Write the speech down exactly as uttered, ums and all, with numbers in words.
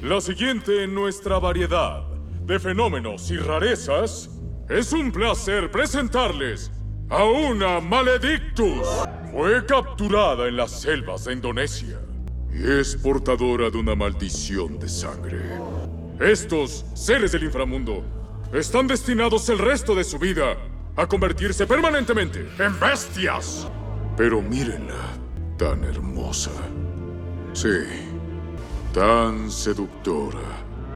La siguiente en nuestra variedad de fenómenos y rarezas, es un placer presentarles a una Maledictus. Fue capturada en las selvas de Indonesia y es portadora de una maldición de sangre. Estos seres del inframundo están destinados el resto de su vida a convertirse permanentemente en bestias. Pero mírenla, tan hermosa. Sí, tan seductora.